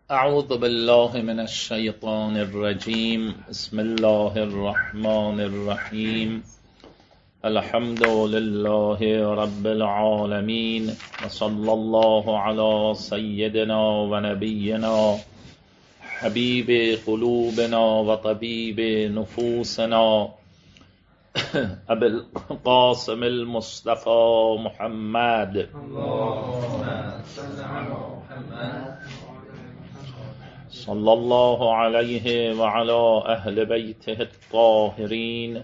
اعوذ بالله من الشیطان الرجیم. بسم الله الرحمن الرحیم. الحمد لله رب العالمین و صلی الله علی سیدنا و نبینا حبیب قلوبنا و طبیب نفوسنا ابی القاسم المصطفى محمد. اللهم صل علی محمد صلی الله علیه و علی اهل بیته الطاهرین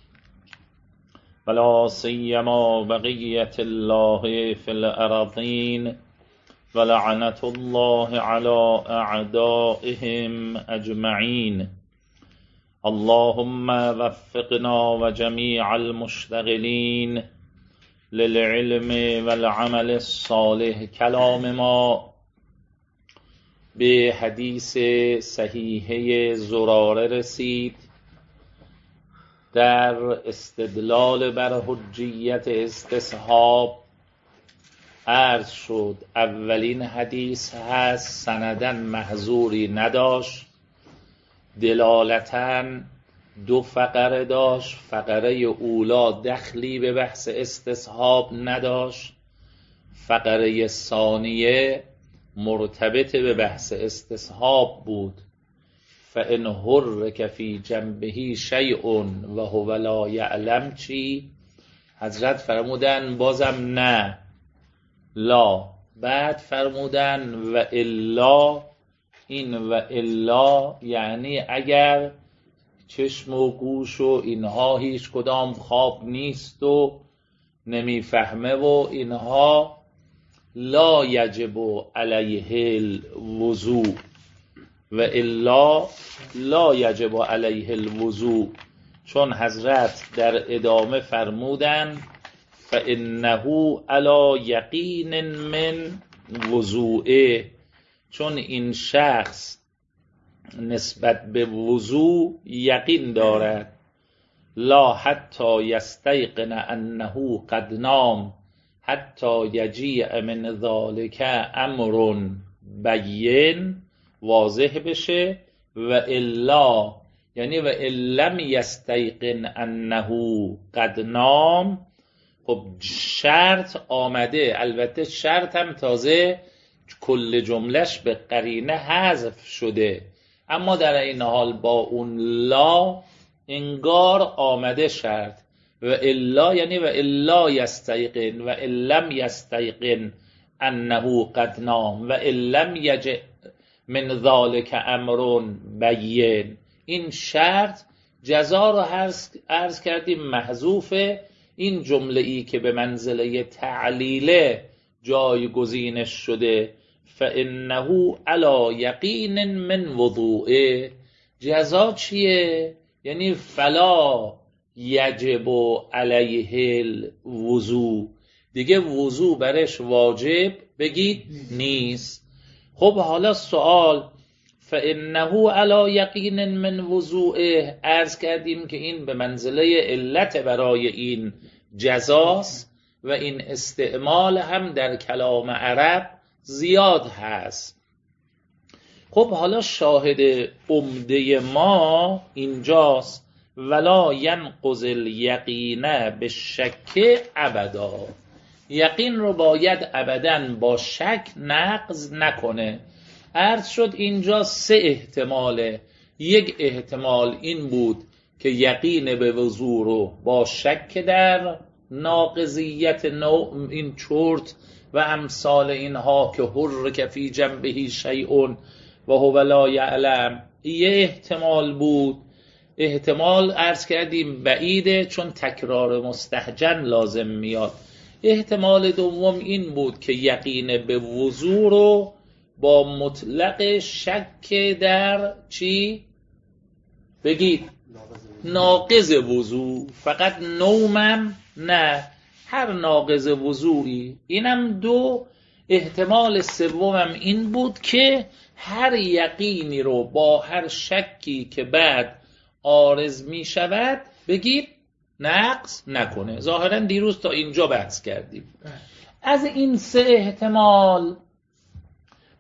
ولا سیما بقیة الله فی الارضین ولعنة الله علی اعدائهم اجمعین. اللهم وفقنا و جمیع المشتغلین للعلم والعمل الصالح. کلام ما به حدیث صحیحه زراره رسید در استدلال بر حجیت استصحاب. عرض شد اولین حدیث هست، سندن محظوری نداشت، دلالتاً دو فقره داشت. فقره اولا دخلی به بحث استصحاب نداشت، فقره ثانیه مرتبط به بحث استصحاب بود. فإن حرک فی جنبه شیء و هو لا یعلم چی؟ حضرت فرمودن بازم نه لا، بعد فرمودن و الا. این و الا یعنی اگر چشم و گوش و اینها هیچ کدام خواب نیست و نمیفهمه و اینها، لا یجب علیه الوضوء و الا لا یجب علیه الوضوء. چون حضرت در ادامه فرمودن فانه علی یقین من وضوءه، چون این شخص نسبت به وضوء یقین دارد. لا حتی یستیقن انه قد نام حتی یجیء من ذالک امر بین، واضح بشه. و الا یعنی و لم یستیقن انه قد نام. خب شرط آمده، البته شرط هم تازه کل جملش به قرینه حذف شده، اما در این حال با اون لا انگار آمده شرط. و الا یعنی و الا یستیقن و لم یستیقن انه قد نام و لم یجئ من ذالک امر بین. این شرط جزا رو عرض کردیم محذوفه. این جمله ای که به منزله تعلیله جایگزینش شده فانه علی یقین من وضوءه، جزا چیه؟ یعنی فلا یجب علیه الوضوء، دیگه وضوء برش واجب بگید نیست. خب حالا سوال فانه علی یقین من وضوءه، عرض کردیم که این به منزله علت برای این جزاست و این استعمال هم در کلام عرب زیاد هست. خب حالا شاهد عمده ما اینجاست ولا ینقض الیقین بالشک ابدا. یقین رو باید ابداً با شک نقض نکنه. عرض شد اینجا سه احتماله. یک احتمال این بود که یقین به وضوء رو با شک در ناقضیت نوع این چرت و امثال اینها که حرک فی جنبه شیء و هو لا یعلم، یه احتمال بود. احتمال عرض کردیم بعیده چون تکرار مستهجن لازم میاد. احتمال دوم این بود که یقین به وضوء رو با مطلق شک در چی؟ بگید ناقض وضوء، فقط نومم نه، هر ناقض وضوعی. اینم دو. احتمال سومم این بود که هر یقینی رو با هر شکی که بعد عارض می شود بگید نقص نکنه. ظاهرا دیروز تا اینجا بحث کردیم. از این سه احتمال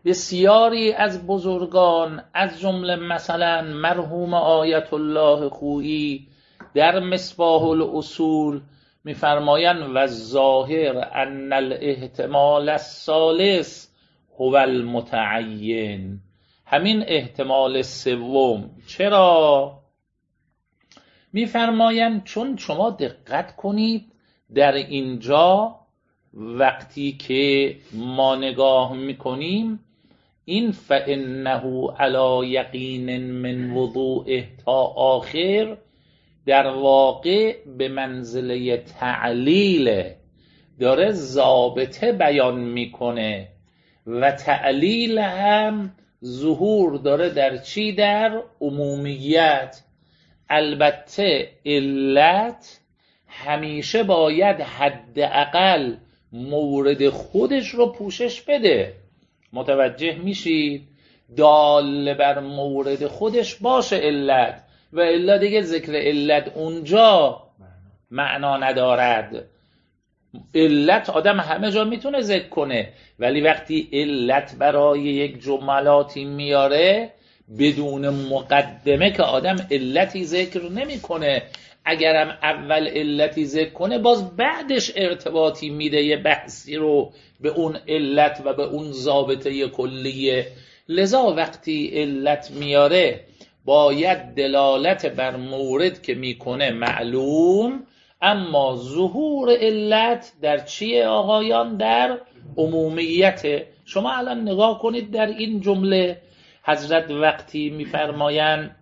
بسیاری از بزرگان از جمله مثلا مرحوم آیت الله خویی در مصباح الاصول می‌فرمایند و ظاهر ان الاحتمال الثالث هو المتعین، همین احتمال سوم. چرا؟ می‌فرمایند چون شما دقت کنید در اینجا وقتی که ما نگاه میکنیم این فإنه علی یقین من وضوءه تا آخر در واقع به منزله تعلیل داره ضابطه بیان میکنه و تعلیل هم ظهور داره در چی؟ در عمومیت. البته علت همیشه باید حداقل مورد خودش رو پوشش بده. متوجه میشید؟ دال بر مورد خودش باشه علت، و الا دیگه ذکر علت اونجا معنا ندارد. علت آدم همه جا میتونه ذکر کنه، ولی وقتی علت برای یک جملاتی میاره بدون مقدمه که آدم علتی ذکر نمیکنه. اگرم اول علتی ذکر کنه باز بعدش ارتباطی میده یه بحثی رو به اون علت و به اون ضابطه کلیه. لذا وقتی علت میاره باید دلالت بر مورد که میکنه معلوم، اما ظهور علت در چیه آقایان؟ در عمومیت. شما الان نگاه کنید در این جمله حضرت وقتی میفرمایند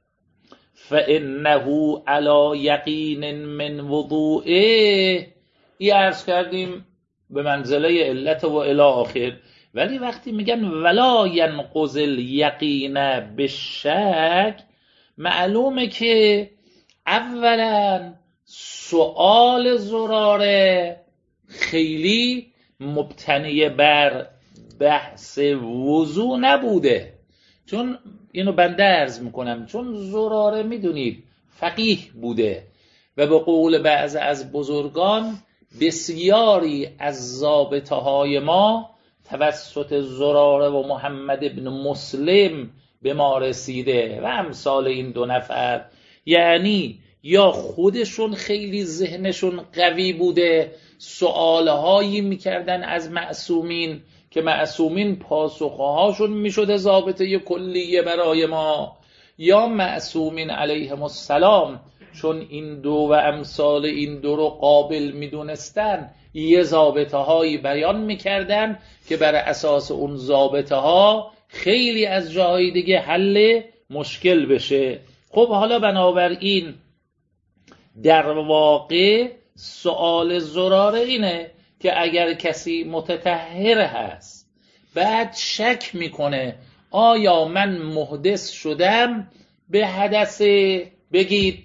فإنه علی یقین من وضوئه، ای عرض کردیم به منزله علت و الی آخر، ولی وقتی میگن ولا ینقض الیقین بالشک، معلومه که اولا سؤال زراره خیلی مبتنی بر بحث وضو نبوده. چون اینو بنده عرض میکنم، چون زراره میدونید فقیه بوده و به قول بعض از بزرگان بسیاری از ضابطه های ما توسط زراره و محمد ابن مسلم به ما رسیده و امثال این دو نفر. یعنی یا خودشون خیلی ذهنشون قوی بوده، سؤالهایی میکردن از معصومین که معصومین پاسخهاشون میشده ضابطه کلیه برای ما، یا معصومین علیهم السلام چون این دو و امثال این دو رو قابل میدونستن یه ضابطه هایی بیان میکردن که بر اساس اون ضابطه ها خیلی از جاهای دیگه حل مشکل بشه. خب حالا بنابراین در واقع سؤال زراره اینه که اگر کسی متطهر هست بعد شک میکنه آیا من محدث شدم به حدث بگید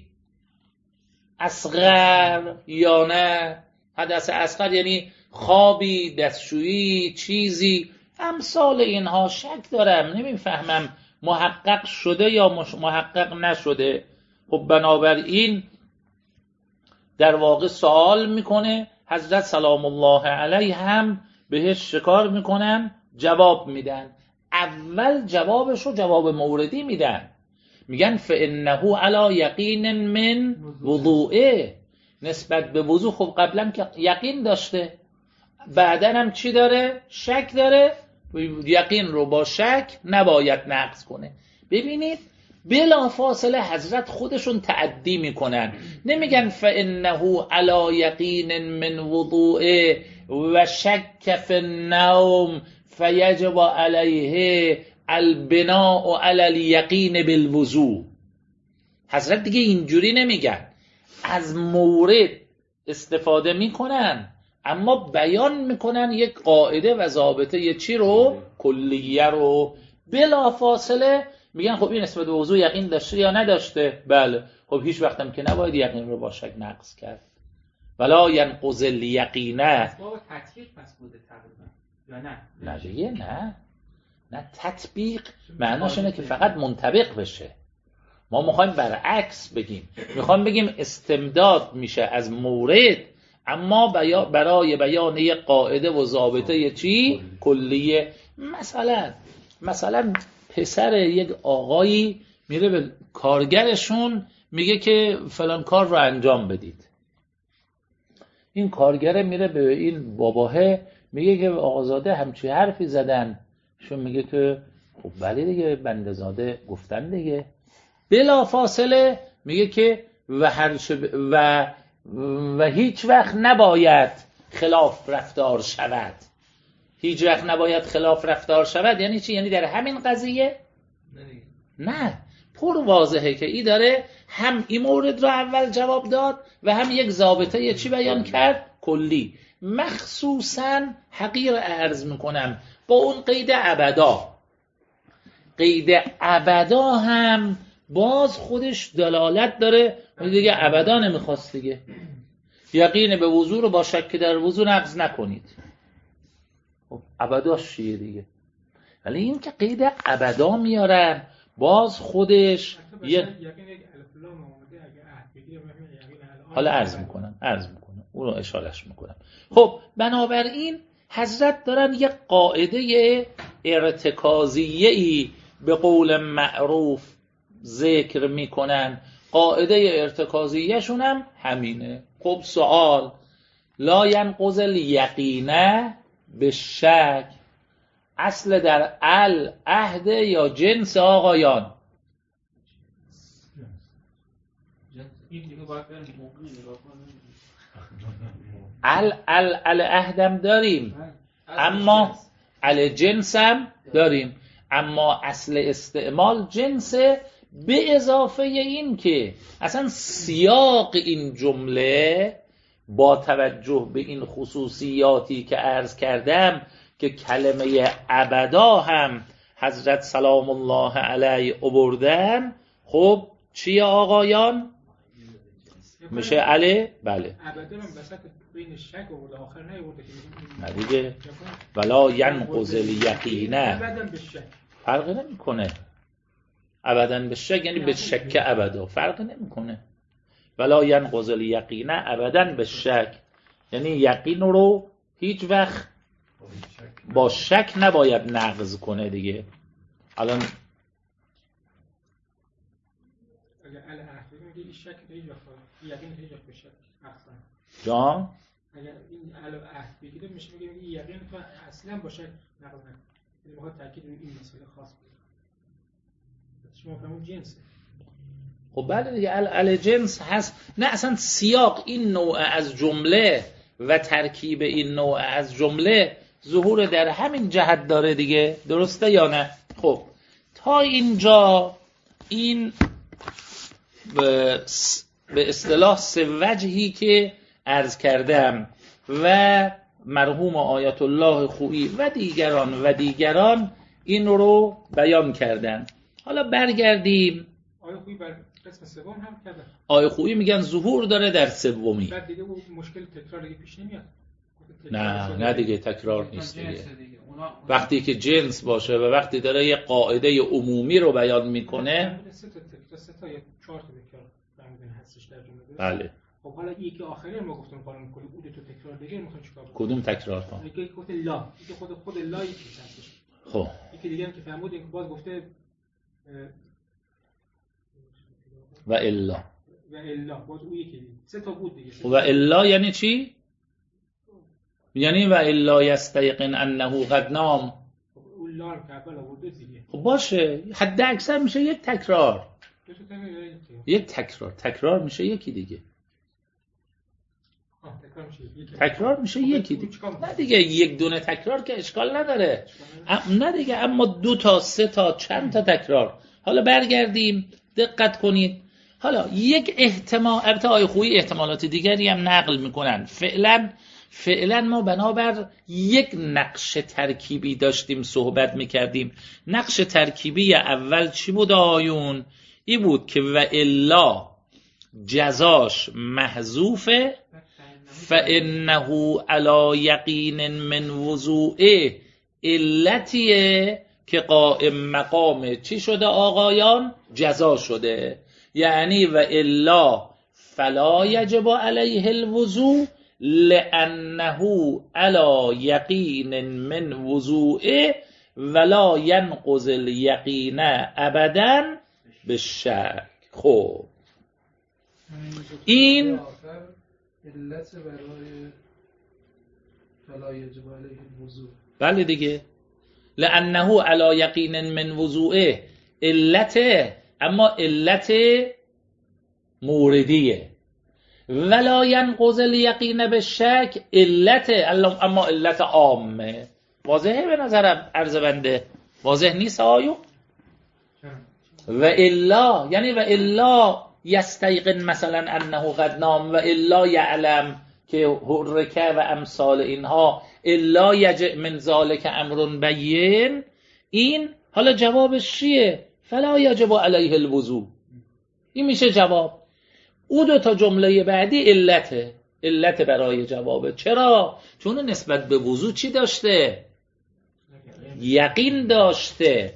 اصغر یا نه، حدث اصغر یعنی خوابی، دستشویی، چیزی امثال اینها، شک دارم نمیفهمم محقق شده یا محقق نشده. خب بنابراین در واقع سوال میکنه، حضرت سلام الله علیه هم بهش شکار میکنن، جواب میدن. اول جوابش رو جواب موردی میدن، میگن فإنه علی یقین من وضوئه، نسبت به وضو. خب قبلا که یقین داشته، بعدا هم چی داره؟ شک داره. یقین رو با شک نباید نقض کنه. ببینید بلا فاصله حضرت خودشون تعدی میکنن، نمیگن فإنه علی یقین من وضوئه و شک فی النوم فیجب علیه البناء علی الیقین بالوضوء. حضرت دیگه اینجوری نمیگن، از مورد استفاده میکنن اما بیان میکنن یک قاعده و ضابطه یه چی رو؟ کلیه رو. بلا فاصله میگن خب این نسبت به وضوء یقین داشته یا نداشته؟ بله. خب هیچ وقتم که نباید یقین رو با شک نقض کرد. ولا ینقض الیقین. اسباب تطبیق پس بوده تقریبا یا نه؟ نه دیگه نه تطبیق معناش اینه که فقط منطبق بشه. ما میخوایم برعکس بگیم، میخوایم بگیم استمداد میشه از مورد، اما برای بیان یک قاعده و ضابطه چی؟ کلیه. مثلا پسر یک آقایی میره به کارگرشون میگه که فلان کار رو انجام بدید. این کارگره میره به این باباه میگه که آقازاده همچی حرفی زدن. شون میگه که خب بله دیگه بنده زاده گفتن دیگه. بلا فاصله میگه که و هیچ وقت نباید خلاف رفتار شود. هیچ وقت نباید خلاف رفتار شود یعنی چی؟ یعنی در همین قضیه؟ نه، پر واضحه که ای داره هم این مورد رو اول جواب داد و هم یک ضابطه چی بیان کرد؟ کلی. مخصوصاً حقیر عرض میکنم با اون قید ابدا. قید ابدا هم باز خودش دلالت داره. دیگه ابدا نمیخواست دیگه. یقین به وضو رو با شک در وضو نقض نکنید. خب ابداش چیه دیگه؟ ولی این که قید ابدا میارن باز خودش حالا عرض میکنم اون رو اشارش میکنم. خب بنابراین حضرت دارن یک قاعده ارتکازیه‌ای به قول معروف ذکر میکنن. قاعده ارتکازیه شون هم همینه. خب سوال، لا ینقض الیقین بالشک، اصل در العهد یا جنس آقایان؟ العهدم داریم اما الجنس هم داریم، اما اصل استعمال جنسه. به اضافه این که اصلا سیاق این جمله با توجه به این خصوصیاتی که عرض کردم که کلمه ابدا هم حضرت سلام الله علیه آوردن، خب چیه آقایان؟ میشه علی؟ بله. ابدا هم وسط بین شک آورده آخر نیورده که نه دیگه. ولا ینقض الیقین. ابدا به شک فرق نمیکنه. ابدا به شک یعنی به شک ابدا فرق نمیکنه. ولا ینقض الیقین ابدا به شک یعنی یقین رو هیچ وقت با شک نباید نقض کنه دیگه. الان جان اگر این عهد بگیره میشه میگه یقین تو اصلا با شک نقض نکنه. یعنی میخواد تاکید روی این مسئله خاص بده. شما فهمون جنسه. خب بله دیگه الجنس هست. نه اصلا سیاق این نوع از جمله و ترکیب این نوع از جمله ظهور در همین جهت داره دیگه. درسته یا نه؟ خب تا اینجا این به اصطلاح سه وجهی که عرض کردم و مرحوم آیت الله خویی و دیگران این رو بیان کردن. حالا برگردیم. آیه خویی بر قسم سوم هم کردن. آیه خویی میگن ظهور داره در سومی. بعد دیگه اون مشکل تکرار دیگه پیش نمیاد. نه دیگه تکرار نیست دیگه. وقتی که جنس باشه و وقتی داره یه قاعده عمومی رو بیان میکنه. سه تا یا 4 تا تکرار فهمیدن هستش در جمله. بله. خب حالا یکی آخری ما گفتم قانون میکنه بود تو تکرار دیگه میخوام چیکار کنم؟ کدوم تکرار کنم؟ یکی گفت لا، یکی خود لا یکی هستش. خب یکی دیگه هم که فهمودیم که باز گفته و الا باز اون یکی سه تا بود دیگه. و الا یعنی چی؟ یعنی و الا یستیقن انه قد نام. اون لا رو که اول آورده دیگه. خب باشه، حد اکثر میشه یک تکرار. تکرار میشه یکی دیگه. تکرار میشه یکی دیگه. نه دیگه یک دونه تکرار که اشکال نداره. نه دیگه، اما 2 تا 3 تا چند تا تکرار. حالا برگردیم دقت کنید. حالا یک احتمال، البته آیه خویی احتمالات دیگری هم نقل میکنن. فعلا ما بنابر یک نقش ترکیبی داشتیم صحبت میکردیم. نقش ترکیبی اول چی بود آیون؟ این بود که و الا جزاش محذوفه فانه علی یقین من وضوعه، علتیه که قائم مقام چی شده آقایان؟ جزا شده. یعنی و الا فلا یجب علیه الوضوء لأنه علی یقین من وضوعه ولا ینقض الیقین ابدا بالشک. خب این علت برای فلا یجب علیه الوضوء. بله دیگه، لأنه علی یقین من وضوعه علته، اما علت موردیه. ولا ینقض الیقین بالشک علته، اما علت عامه. واضحه به نظرم عرض بنده؟ واضح نیست آیو؟ و الا یعنی و الا یستیقن مثلا انه قد نام و الا یعلم که حرکه و امثال اینها، الا یجع من ذالک امر بین. این حالا جوابش چیه؟ فلا یجب علیه الوضوء. این میشه جواب. او دو تا جمله بعدی علته، علت برای جوابه. چرا؟ چون نسبت به وضوء چی داشته؟ یقین داشته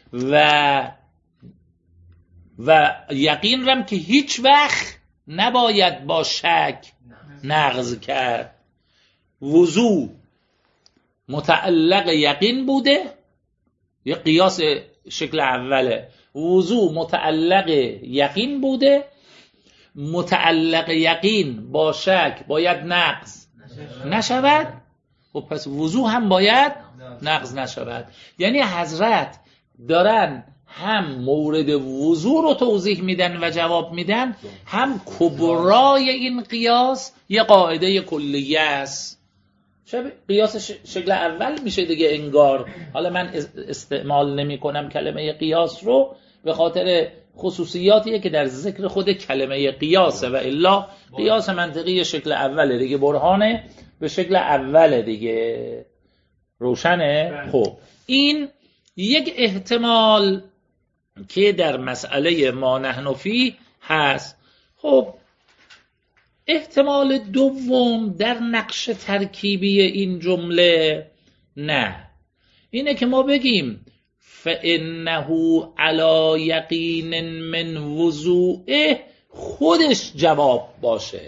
و یقین رم که هیچ وقت نباید با شک نقض کرد. وضوء متعلق یقین بوده، یه قیاس شکل اوله. وضوء متعلق یقین بوده، متعلق یقین با شک باید نقض نشود، و پس وضوء هم باید نقض نشود. یعنی حضرت دارن هم مورد وضوء رو توضیح میدن و جواب میدن، هم کبرای این قیاس یه قاعده کلیه است. قیاس شکل اول میشه دیگه انگار. حالا من استعمال نمی کنم کلمه قیاس رو به خاطر خصوصیاتیه که در ذکر خود کلمه قیاسه، و الا قیاس منطقی شکل اوله دیگه، برهانه به شکل اوله دیگه. روشنه؟ خب این یک احتمال که در مسئله ما نحن فیه هست. خب احتمال دوم در نقش ترکیبی این جمله نه، اینه که ما بگیم فإنه علی یقین من وضوعه خودش جواب باشه.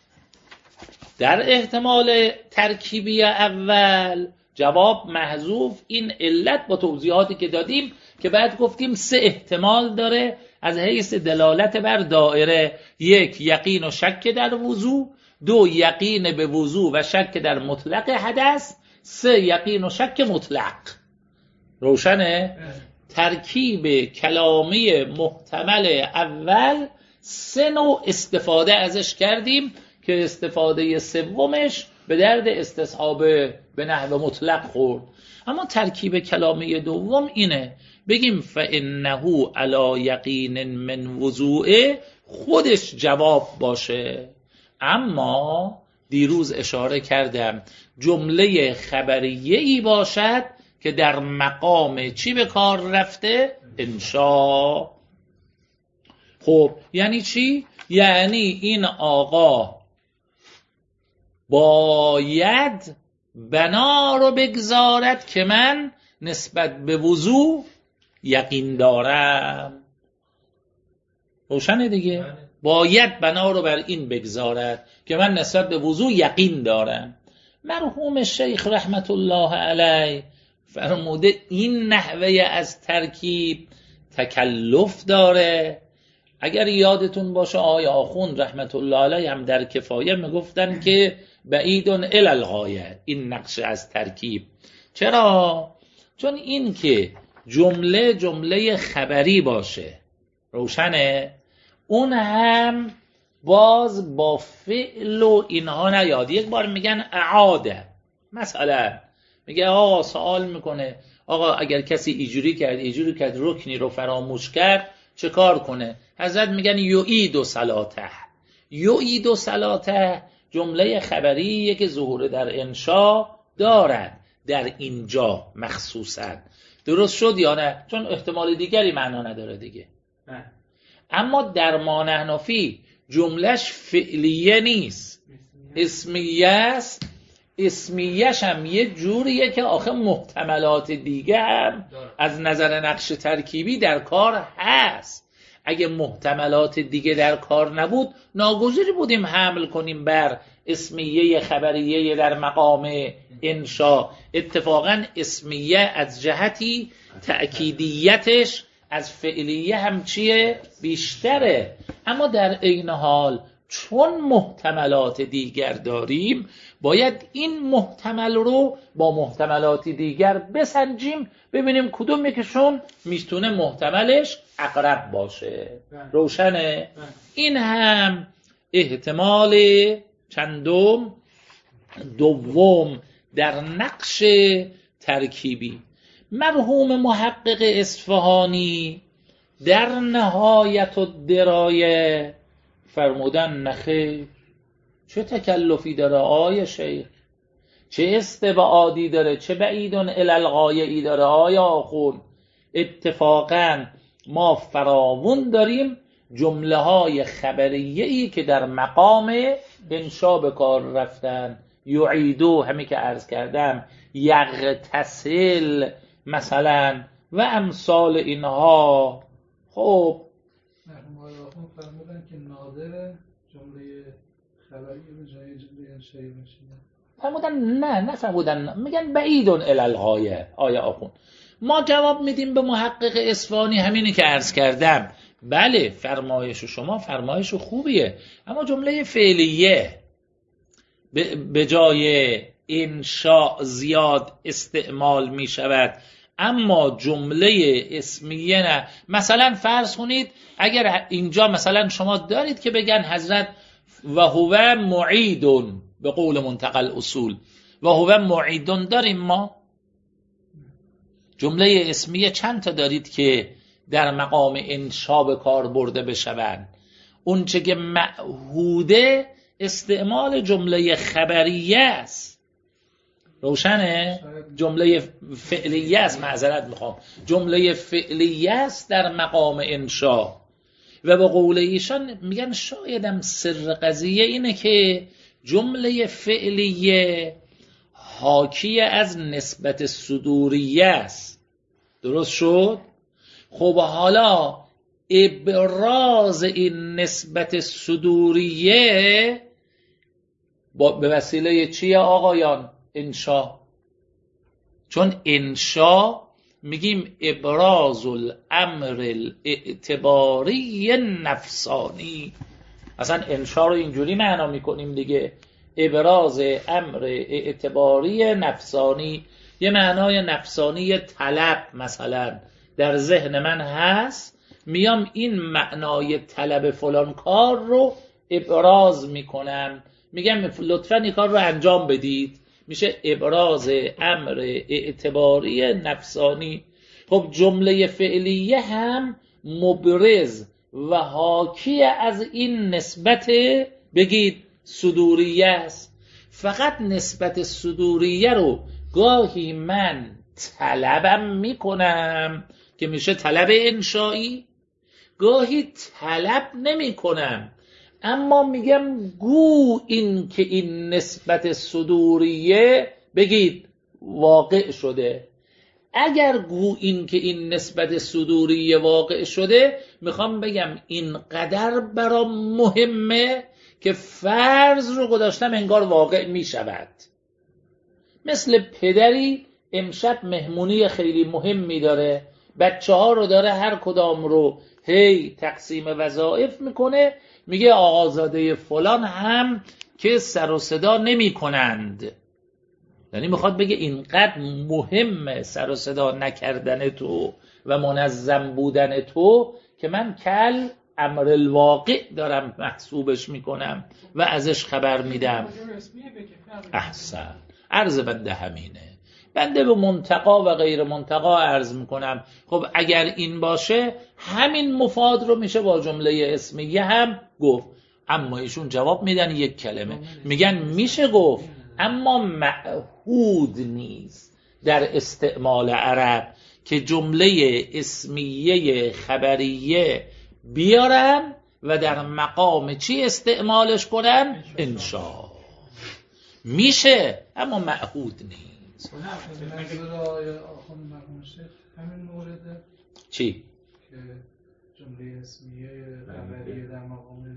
در احتمال ترکیبی اول جواب محذوف، این علت با توضیحاتی که دادیم که بعد گفتیم سه احتمال داره از حیث دلالت بر دائره: یک یقین و شک در وضوع، دو یقین به وضوع و شک در مطلق حدث، سه یقین و شک مطلق. روشنه؟ ترکیب کلامی محتمل اول سه نوع استفاده ازش کردیم که استفاده سومش به درد استصحاب به نحو مطلق خورد. اما ترکیب کلامی دوم اینه بگیم فإنه علی یقین من وضوعه خودش جواب باشه. اما دیروز اشاره کردم جمله خبریه‌ای باشد که در مقام چی به کار رفته؟ انشا. خب یعنی چی؟ یعنی این آقا باید بنا رو بگذارد که من نسبت به وضوع یقین دارم. روشنه دیگه؟ باید بنا رو بر این بگذارد که من نسبت به وضوع یقین دارم. مرحوم شیخ رحمت الله علیه فرموده این نحوه از ترکیب تکلف داره. اگر یادتون باشه آقای آخوند رحمت الله علیه هم در کفایه میگفتن که بعید الی الغایه این نقش از ترکیب. چرا؟ چون این که جمله خبری باشه، روشنه، اون هم باز با فعل و اینها نیاد. یک بار میگن اعاده، مثلا میگه آقا سوال میکنه آقا اگر کسی اینجوری کرد رکنی رو فراموش کرد چه کار کنه؟ حضرت میگن یعید صلاته. یعید صلاته جمله خبریه که ظهور در انشا دارد در اینجا مخصوصا. درست شد یا نه؟ چون احتمال دیگری معنا نداره دیگه. اما در ما نحن فیه جملهش فعلیه نیست، اسمیه است. اسمیهش هم یه جوریه که آخه محتملات دیگه هم از نظر نقش ترکیبی در کار هست. اگه محتملات دیگه در کار نبود ناگزیر بودیم حمل کنیم بر اسمیه خبریه در مقام انشا. اتفاقا اسمیه از جهتی تأکیدیتش از فعلیه هم چیه؟ بیشتره. اما در عین حال چون محتملات دیگر داریم باید این محتمل رو با محتملات دیگر بسنجیم ببینیم کدوم یکشون میتونه محتملش اقرب باشه. روشنه؟ این هم احتمال چندم؟ دوم در نقش ترکیبی. مرحوم محقق اصفهانی در نهایت الدرایه فرمودن نخیر، چه تکلفی داره آیا شیخ، چه استبعادی داره، چه بعیدون الالغایه‌ای داره آیا آخون. اتفاقا ما فراوون داریم جمله های خبریه‌ای که در مقام انشا به کار رفتن. یعیدو همین که عرض کردم، یغتسل مثلا و امثال اینها. خب مرحوم آقای آخوند فرمودن که نادر جمله خبری به جای جمله انشایی بشینه. فرمودن نه فرمودن، میگن بعیدون الالغایه. آیا آخوند ما جواب میدیم به محقق اصفهانی همینی که عرض کردم. بله فرمایش شما فرمایش خوبیه، اما جمله فعلیه به جای انشاء زیاد استعمال می شود، اما جمله اسمیه نه. مثلا فرض کنید اگر اینجا مثلا شما دارید که بگن حضرت و هو معیدون، به قول منتقل اصول و هو معیدون داریم ما. جمله اسمیه چند تا دارید که در مقام انشا به کار برده بشوند؟ اون چه که معهوده استعمال جمله خبریه است. روشنه؟ جمله فعلیه است، معذرت میخوام، جمله فعلیه است در مقام انشا. و به قول ایشان میگن شایدم سر قضیه اینه که جمله فعلیه حاکی از نسبت صدوریه است. درست شد؟ خب حالا ابراز این نسبت صدوریه به وسیله چیه آقایان؟ انشا. چون انشا میگیم ابراز الامر الاعتباری نفسانی. اصلا انشا رو اینجوری معنا میکنیم دیگه، ابراز امر اعتباری نفسانی. یه معنای نفسانی طلب مثلا در ذهن من هست، میام این معنای طلب فلان کار رو ابراز میکنم، میگم لطفاً این کار رو انجام بدید، میشه ابراز امر اعتباری نفسانی. خب جمله فعلیه هم مبرز و حاکی از این نسبت بگید صدوریه است. فقط نسبت صدوریه رو گاهی من طلبم میکنم که میشه طلب انشایی، گاهی طلب نمی کنم اما میگم گو این که این نسبت صدوریه بگید واقع شده. اگر گو این که این نسبت صدوریه واقع شده، میخوام بگم اینقدر برام مهمه که فرض رو گذاشتم انگار واقع میشود. مثل پدری امشب مهمونی خیلی مهمی داره، بچه ها رو داره هر کدام رو هی تقسیم وظایف میکنه، میگه آقازاده فلان هم که سر و صدا نمی کنند. یعنی میخواد بگه اینقدر مهمه سر و صدا نکردن تو و منظم بودن تو که من کل امر الواقع دارم محسوبش میکنم و ازش خبر میدم. احسن، عرض بنده همینه. بنده به منتقا و غیر منتقا عرض میکنم. خب اگر این باشه همین مفاد رو میشه با جمله اسمیه هم گفت. اما ایشون جواب میدن یک کلمه، میگن میشه گفت اما معهود نیست در استعمال عرب که جمله اسمیه خبریه بیارن و در مقام چی استعمالش کنن؟ انشا. میشه اما معهود نیست. منظور آقای آخوند مرحوم شیخ همین مورده چی؟ که جمله اسمیه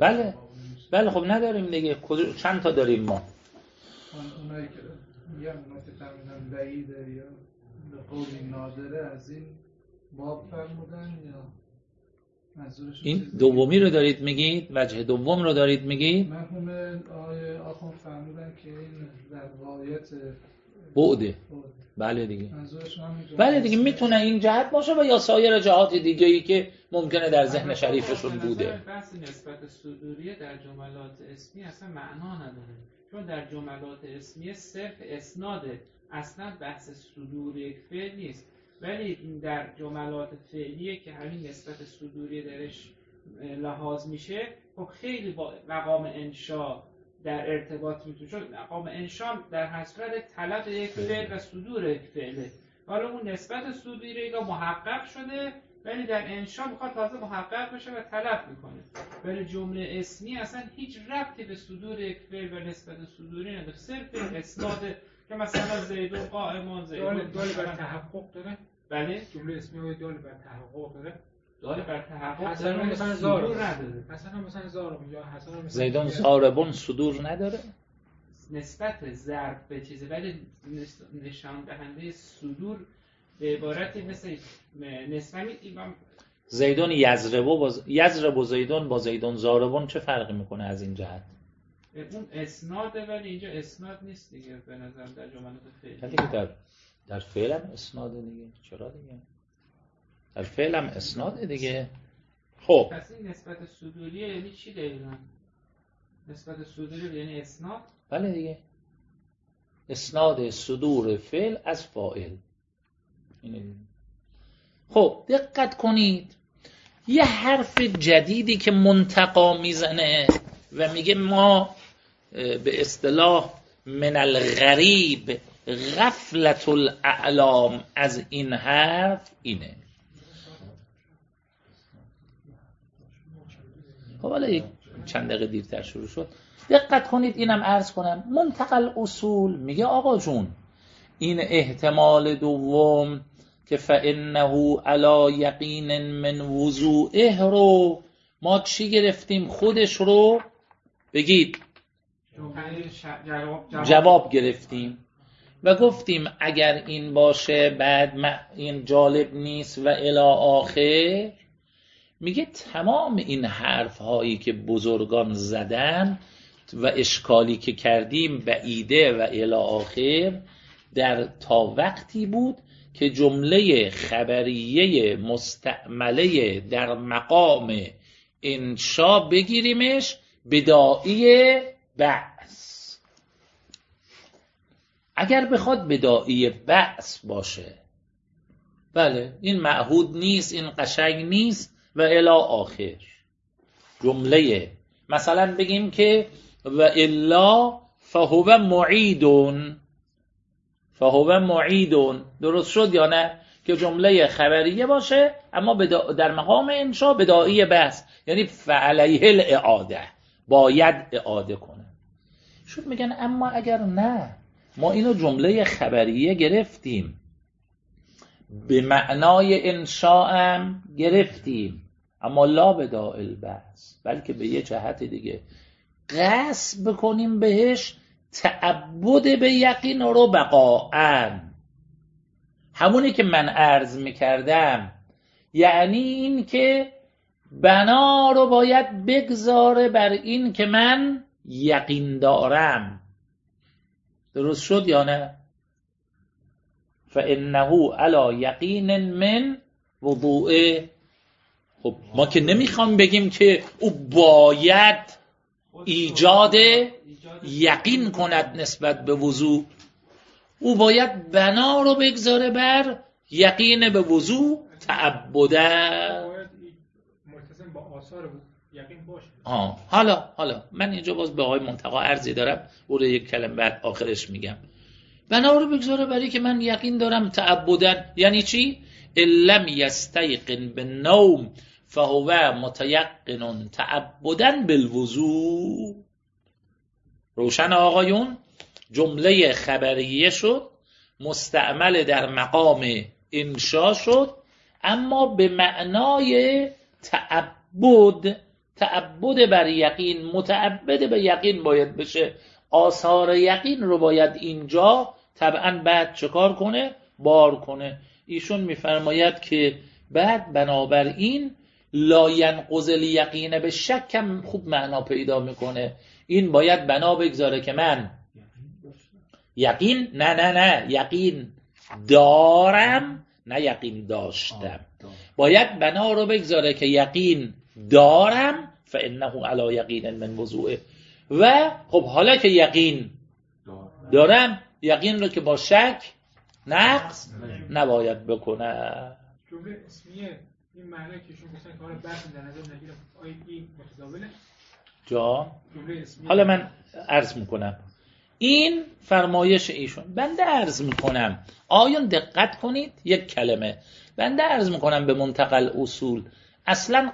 بله بله خب نداریم دیگه. چند تا داریم ما؟ اونایی که میگن اونا که فرمودن بعیده یا به قولی نادره از این باب فرمودن یا منظورشون این دومی رو دارید میگید؟ وجه دوم رو دارید میگید؟ مرحوم آقای آخوند فرمودن که این در غایت بعده. بله دیگه. منظورشون همین بله دیگه میتونه این جهت باشه و یا سایر جهات دیگه ای که ممکنه در ذهن شریفشون بوده. بحث نسبت صدوریه در جملات اسمی اصلا معنا نداره، چون در جملات اسمی صرف اسناده، اصلا بحث صدور یک فعل نیست. ولی در جملات فعلیه که همین نسبت صدوری درش لحاظ میشه، خب خیلی با مقام انشا در ارتباط میتونه، چون مقام انشا در هر صورت طلب یک فعل و صدور یک فعله. حالا اون نسبت صدوری یا محقق شده، ولی در انشا میخواد تازه محقق بشه و طلب میکنه. ولی جمله اسمی اصلا هیچ ربطی به صدور یک فعل و نسبت صدوری نداره، صرف اسناده که مثلا زیدون قائمان، زیدون دال بر تحقق داره. بله جمله اسمی دال بر تحقق داره. داره بر تحقق حسنا مثلا صدور نداره. حسنا مثلا زارم یا حسنا مثلا زیدون زاربون صدور نداره؟ نسبت ضرب به چیزه، ولی نشان دهنده صدور به عبارتی مثل نسبت ایمان زیدون یضرب زیدون با زیدون زاربون چه فرقی میکنه از این جهت؟ اون اسناده، ولی اینجا اسناد نیست دیگه به نظر در جملات فعلی. دیگه در فعل هم اسناده دیگه. چرا دیگه؟ در فعل هم اسناده دیگه. خب پس این نسبت صدوریه یعنی چی دقیقاً؟ نسبت صدوری یعنی اسناد؟ بله دیگه. اسناد صدور فعل از فاعل. خب دقت کنید، یه حرف جدیدی که منتقا میزنه و میگه ما به اصطلاح من الغریب غفلت الاعلام از این حرف اینه. خب حالا چند دقیقه دیرتر شروع شد. دقت کنید، اینم عرض کنم. منتقى الاصول میگه آقا جون این احتمال دوم که فانه علی یقین من وضوعه رو ما چی گرفتیم؟ خودش رو بگید. جواب گرفتیم و گفتیم اگر این باشه بعد این جالب نیست و الی آخر. میگه تمام این حرف هایی که بزرگان زدن و اشکالی که کردیم بعیده و الی آخر در تا وقتی بود که جمله خبریه مستعمله در مقام انشا بگیریمش بدائی بعث. اگر بخواد بدائی بعث باشه، بله این معهود نیست، این قشنگ نیست و الی آخر. جمله مثلا بگیم که و الا فهو معیدون، درست شد یا نه؟ که جمله خبریه باشه اما در مقام انشا بدائی بحث، یعنی فعلیه الاعاده، باید اعاده کنه. شد میگن اما اگر نه، ما اینو جمله خبریه گرفتیم، به معنای انشا هم گرفتیم، اما لا بدائی البحث، بلکه به یه جهت دیگه قصد بکنیم بهش تعبد به یقین رو بقاءً. همونی که من عرض میکردم، یعنی این که بنا رو باید بگذاره بر این که من یقین دارم. درست شد یا نه؟ فانه علی یقین من وضوعه. خب ما که نمیخوام بگیم که او باید ایجاد یقین کند نسبت به وضوع، او باید بنا رو بگذاره بر یقین به وضوع تعبده. ملتزم با آثار یقین باشه. حالا من اینجا باز به آقای منتقی عرضی دارم، او رو یک کلمه بعد آخرش میگم. بنا رو بگذاره برای که من یقین دارم تعبدن. یعنی چی؟ لم یستیقن بالنوم فهو متیقن تعبدن بالوضوء. روشن آقایون؟ جمله خبریه شد، مستعمل در مقام انشا شد، اما به معنای تعبد بر یقین، متعبد به یقین باید بشه. آثار یقین رو باید اینجا طبعا بعد چکار کنه؟ بار کنه. ایشون میفرماید که بعد بنابراین لا ینقض الیقین به شک هم خوب معنا پیدا میکنه. این باید بنا بگذاره که من یقین نه یقین دارم، نه یقین داشتم. باید بنا رو بگذاره که یقین دارم، فانه علی یقین من وضوء. و خب حالا که یقین دارم، یقین رو که با شک نقص نباید بکنه. جمله اسمیه این معنی که شما گفتن که حالا بحث در نظر نگیرم آیا این متداوله جا جمله اسمیه؟ حالا من عرض میکنم این فرمایش ایشون. بنده عرض میکنم آیون دقت کنید یک کلمه. بنده عرض میکنم به منتقل اصول اصلا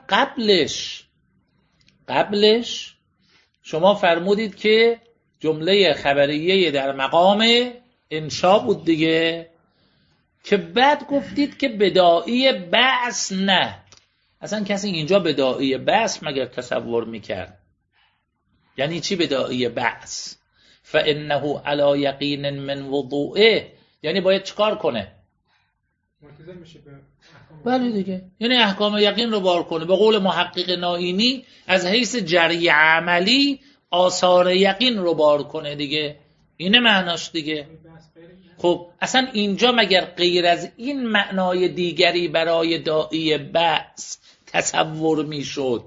قبلش شما فرمودید که جمله خبریه در مقام انشا بود دیگه، که بعد گفتید که بدائی بعث نه. اصلا کسی اینجا بدائی بعث مگر تصور میکرد؟ یعنی چی بدائی بعث؟ فانه علی یقین من وضوئه، یعنی باید چکار کنه؟ ملتزم میشه به احکام. بله دیگه، یعنی احکام یقین رو بار کنه. به قول محقق نائینی از حیث جری عملی آثار یقین رو بار کنه دیگه. اینه معناش دیگه. خب اصلا اینجا مگر غیر از این معنای دیگری برای داعی بعث تصور میشد؟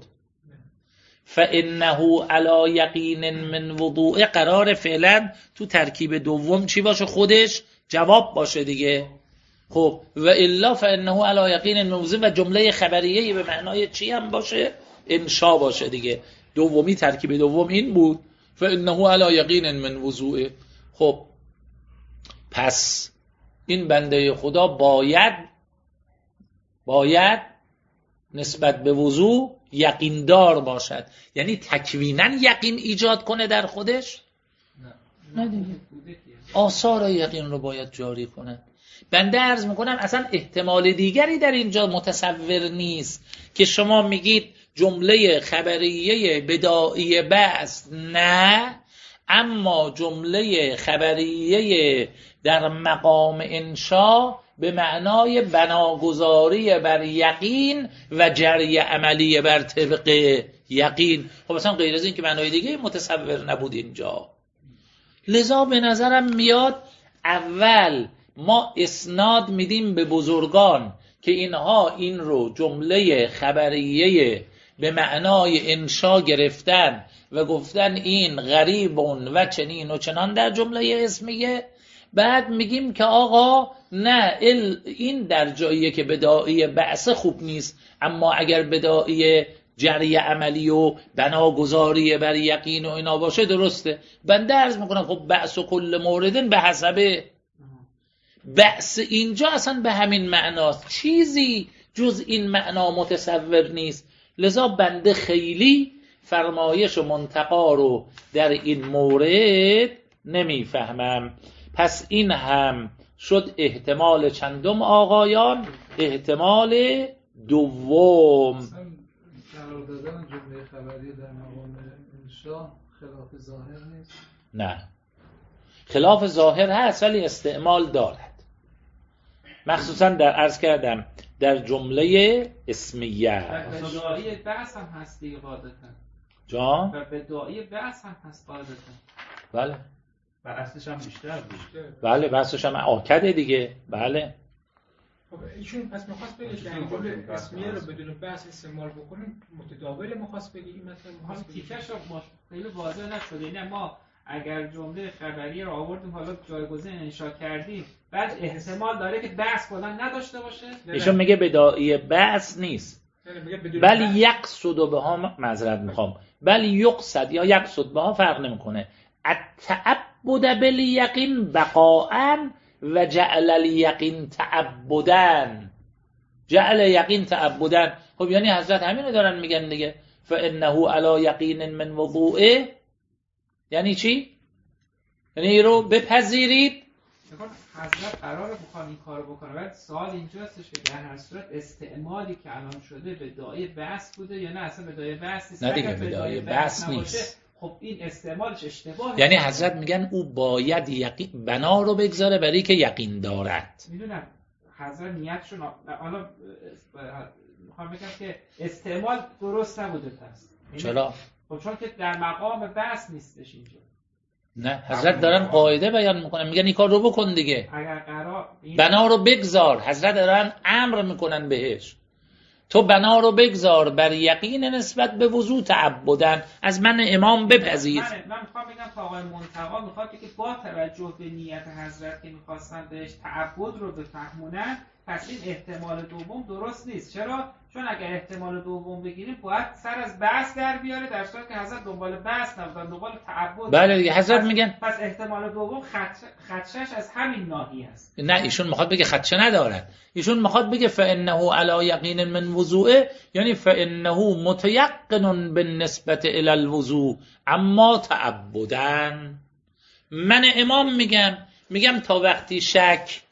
فانه علی یقین من وضوء قرار فعلا تو ترکیب دوم چی باشه؟ خودش جواب باشه دیگه. خب و الا فانه علی یقین من وضوء و جمله خبریه به معنای چی هم باشه؟ انشا باشه دیگه. دومی ترکیب دوم این بود، فانه علی یقین من وضوء. خب پس این بنده خدا باید نسبت به وضوء یقیندار باشد. یعنی تکویناً یقین ایجاد کنه در خودش؟ نه دیگه. آثار یقین رو باید جاری کنه. بنده عرض میکنم اصلا احتمال دیگری در اینجا متصور نیست که شما میگید جمله خبریه بدائی بعث نه، اما جمله خبریه در مقام انشا به معنای بناگذاری بر یقین و جری عملی بر طبق یقین. خب اصلا غیر از این که معنای دیگه متصور نبود اینجا. لذا به نظرم میاد اول ما اسناد میدیم به بزرگان که اینها این رو جمله خبریه به معنای انشا گرفتن و گفتن این غریبون و چنین و چنان در جمله اسمیه. بعد میگیم که آقا نه، این در جاییه که بدائی بعث خوب نیست، اما اگر بدائی جری عملی و بناگذاری بر یقین و اینا باشه درسته. بنده عرض میکنم خب بعث و کل موردن به حسب بعث اینجا اصلا به همین معناست، چیزی جز این معنا متصور نیست. لذا بنده خیلی فرمایش و منتقا رو در این مورد نمیفهمم. پس این هم شد احتمال چندم آقایان؟ احتمال دوم. قرار دادن جمله خبری در مقام انشا خلاف ظاهر نیست؟ نه، خلاف ظاهر هست ولی استعمال دارد، مخصوصا در عرض کردم در جمله اسمیه. و بدائی بعث هم هست دیگه قاعدتا. جان؟ و بدائی بعث هم هست قاعدتا. بله. و اصلش هم بیشتر بود. بله بحثش هم آکده دیگه. بله. خب ایشون پس می‌خواست بگه که این جمله اسمیه رو بدون بحث استعمال بکنیم متداول می‌خواست بگه این مطلب می‌خواست بگه. تیکش رو خیلی واضح نشده. یعنی ما اگر جمله خبری رو آوردیم حالا جایگزین انشا کردیم، بعد احتمال داره که بحث کلا نداشته باشه. ایشون میگه بدائی بحث نیست، بل یقصد بها، معذرت میخوام، بل یقصد یا یقصد بها فرق نمیکنه. التعبد بالیقین بقاء و جعل الیقین تعبدن. جعل یقین تعبدن. خب یعنی حضرت همین رو دارن میگن دیگه، فانه علی یقین من وضوءه. یعنی چی؟ یعنی رو بپذیرید حضرت قراره بخوان این کارو بکنه، ولی سوال اینجاستش که در هر صورت استعمالی که الان شده به دعای بحث بوده یا نه اصلا به دعای بحث نیست؟ نه دیگه به دعای بحث نیست. خب این استعمالش اشتباهه. یعنی حضرت میگن او باید یقین بنا رو بگذاره برای که یقین دارد. میدونم حضرت نیتشون حالا میخوام بگم که استعمال درست نبوده پس. چرا؟ خب چون که در مقام بحث نیستش اینجا. نه حضرت دارن قاعده بیان میکنن، میگن این کار رو بکن دیگه، اگر قرار بنا رو بگذار. حضرت دارن امر میکنن بهش، تو بنا رو بگذار بر یقین نسبت به وضوع تعبدن، از من امام بپذیر. من میخوام بگم تا آقای منتقی میخواد که با توجه به نیت حضرت که میخواستن بهش تعبد رو بفهمونن، پس این احتمال دوم درست نیست. چرا؟ چون اگر احتمال دوم بگیریم باید سر از بحث در بیاره، در صورتی که حضرت دنبال بحث نبودن، دنبال تعبد. بله دیگه حضرت میگن پس احتمال دوم خدشش از همین ناحیه است. نه ایشون میخواد بگه خدشه ندارد، ایشون میخواد بگه فانه علی یقین من وضوء، یعنی فانه متیقن بالنسبه الی الوضوء اما تعبدن. من امام میگم تا وقتی شک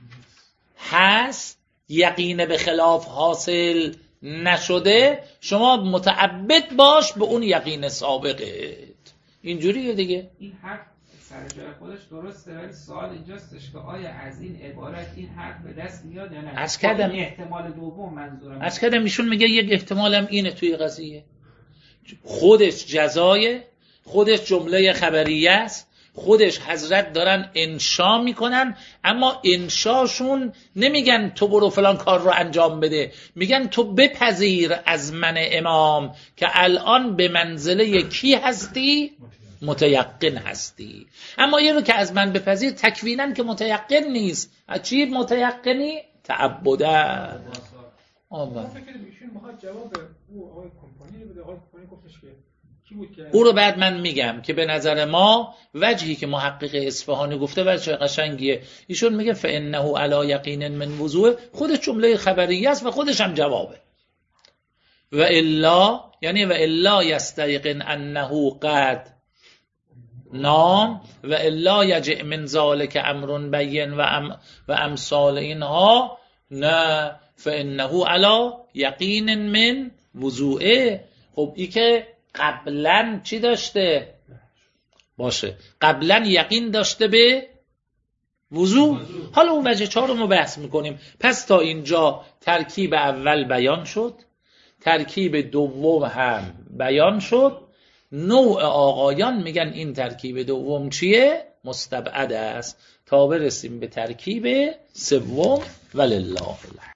هست، یقین به خلاف حاصل نشده، شما متعبد باش به اون یقین سابقه. اینجوریه دیگه. این حرف سر جای خودش درسته، ولی سوال اینجاستش که آیا از این عبارت این حرف به دست میاد یا نه؟ عرض کردم این احتمال دوم منظورم. عرض کردم ایشون میگه یک احتمالم اینه توی قضیه، خودش جزایه، خودش جمله خبریه است، خودش حضرت دارن انشا میکنن، اما انشاشون نمیگن تو برو فلان کار رو انجام بده، میگن تو بپذیر از من امام که الان به منزله کی هستی؟ متیقن هستی. اما یه رو که از من بپذیر تکویناً که متیقن نیست. از چی متیقنی؟ تعبده. من فکر کنم ایشون میخواد جواب او آقای کمپانی رو بده. آقای کمپانی گفتش که کی بود که او رو بعد من میگم که به نظر ما وجهی که محقق اصفهانی گفته وجه قشنگیه. ایشون میگه فانه علی یقین من وضوء، خودش جمله خبریه است و خودش هم جوابه. و الا یعنی و الا یستیقن انه قد نام و الا یجع من ذلک امر بین و امثال اینها، نه فانه علی یقین من وضوء. خب ای که قبلا چی داشته باشه؟ قبلا یقین داشته به وضوء. حالا اون وجه 4 رو بحث میکنیم. پس تا اینجا ترکیب اول بیان شد، ترکیب دوم هم بیان شد. نوع آقایان میگن این ترکیب دوم چیه؟ مستبعد است، تا برسیم به ترکیب سوم. ولله الحمد.